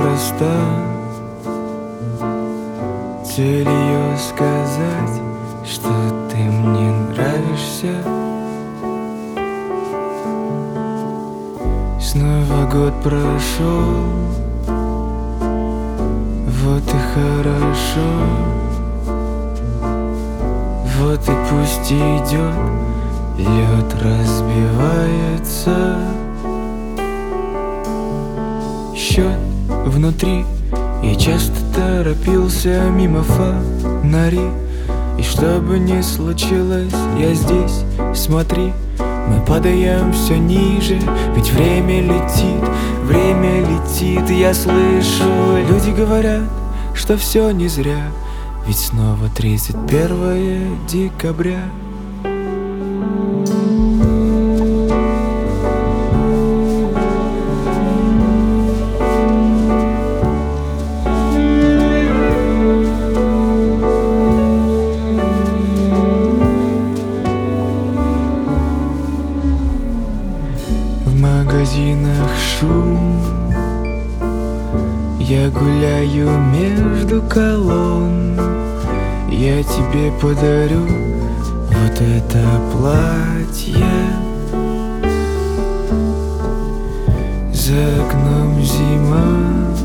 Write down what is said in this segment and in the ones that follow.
неспроста. Целью сказать, что ты мне нравишься. Снова год прошел, вот и хорошо. Вот и пусть идет, лед разбивается. Счет внутри, я часто торопился мимо фонари. И что бы ни случилось, я здесь, смотри. Мы падаем все ниже, ведь время летит, я слышу. Люди говорят, что все не зря, ведь снова 31 декабря. В магазинах шум, я гуляю между колонн. Я тебе подарю вот это платье. За окном зима,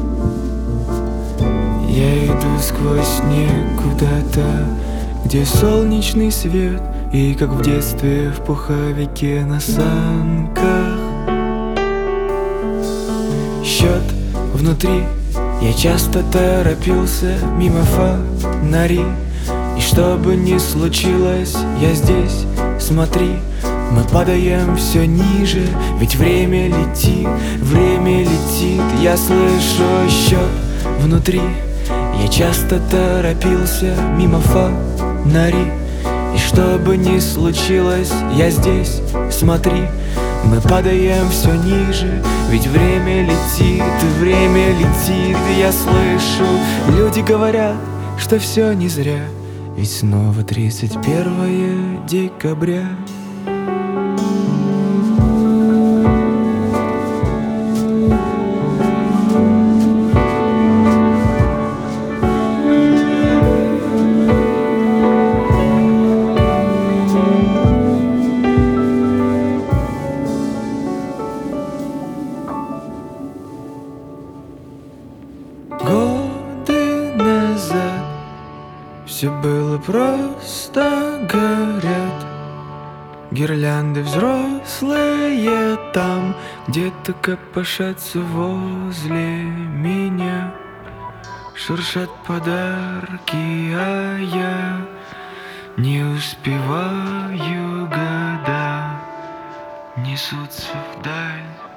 я иду сквозь снег куда-то, где солнечный свет, и как в детстве в пуховике на санках. Счет внутри, я часто торопился мимо фонари. И что бы ни случилось, я здесь, смотри. Мы падаем все ниже, ведь время летит, я слышу счет внутри. Я часто торопился мимо фонари. И что бы ни случилось, я здесь, смотри. Мы падаем все ниже, ведь время летит, я слышу. Люди говорят, что все не зря, ведь снова 31 декабря. Годы назад все было просто, горят гирлянды взрослые там, где-то копошатся возле меня. Шуршат подарки, а я не успеваю, года несутся вдаль.